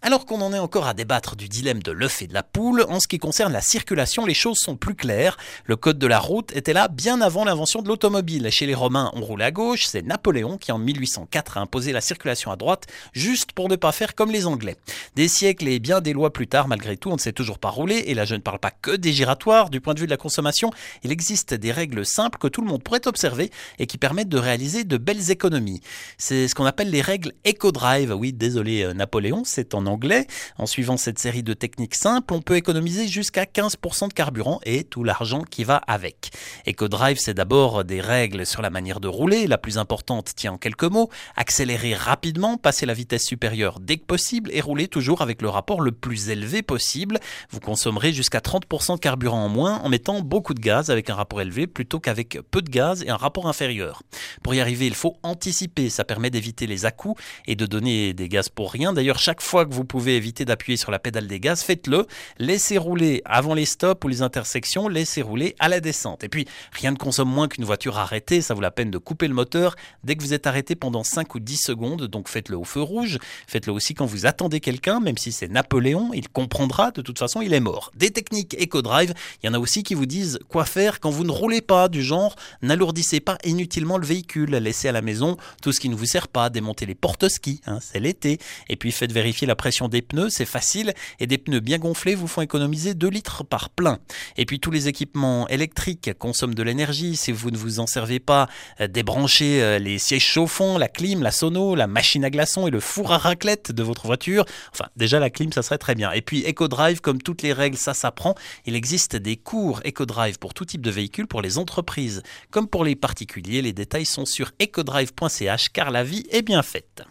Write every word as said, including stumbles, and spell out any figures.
Alors qu'on en est encore à débattre du dilemme de l'œuf et de la poule, en ce qui concerne la circulation, les choses sont plus claires. Le code de la route était là bien avant l'invention de l'automobile. Chez les Romains, on roule à gauche, c'est Napoléon qui en mille huit cent quatre a imposé la circulation à droite, juste pour ne pas faire comme les Anglais. Des siècles et bien des lois plus tard, malgré tout, on ne sait toujours pas rouler, et là je ne parle pas que des giratoires. Du point de vue de la consommation, il existe des règles simples que tout le monde pourrait observer et qui permettent de réaliser de belles économies. C'est ce qu'on appelle les règles EcoDrive. Oui, désolé Napoléon, c'est en anglais. En suivant cette série de techniques simples, on peut économiser jusqu'à quinze pour cent de carburant et tout l'argent qui va avec. EcoDrive, c'est d'abord des règles sur la manière de rouler. La plus importante tient en quelques mots: accélérer rapidement, passer la vitesse supérieure dès que possible et rouler toujours avec le rapport le plus élevé possible. Vous consommerez jusqu'à trente pour cent de carburant en moins en mettant beaucoup de gaz avec un rapport élevé plutôt qu'avec peu de gaz et un rapport inférieur. Pour y arriver, il faut anticiper. Ça permet d'éviter les à-coups et de donner des gaz pour rien. D'ailleurs, chaque fois que vous pouvez éviter d'appuyer sur la pédale des gaz, faites-le. Laissez rouler avant les stops ou les intersections, laissez rouler à la descente. Et puis, rien ne consomme moins qu'une voiture arrêtée. Ça vaut la peine de couper le moteur dès que vous êtes arrêté pendant cinq ou dix secondes. Donc faites-le au feu rouge. Faites-le aussi quand vous attendez quelqu'un, même si c'est Napoléon, il comprendra. De toute façon, il est mort. Des techniques EcoDrive, il y en a aussi qui vous disent quoi faire quand vous ne roulez pas, du genre n'alourdissez pas inutilement le véhicule, laissez à la maison tout ce qui ne vous sert pas, démontez les porte-skis, hein, c'est l'été. Et puis faites vérifier la pression des pneus, c'est facile, et des pneus bien gonflés vous font économiser deux litres par plein. Et puis tous les équipements électriques consomment de l'énergie. Si vous ne vous en servez pas, débranchez les sièges chauffants, la clim, la sono, la machine à glaçons et le four à raclette de votre voiture. Enfin, déjà la clim, ça serait très bien. Et puis EcoDrive, comme toutes les règles, ça s'apprend. Il existe des cours EcoDrive pour tout type de véhicule, pour les entreprises comme pour les particuliers. Les détails sont sur ecodrive point c h car la vie est bien faite.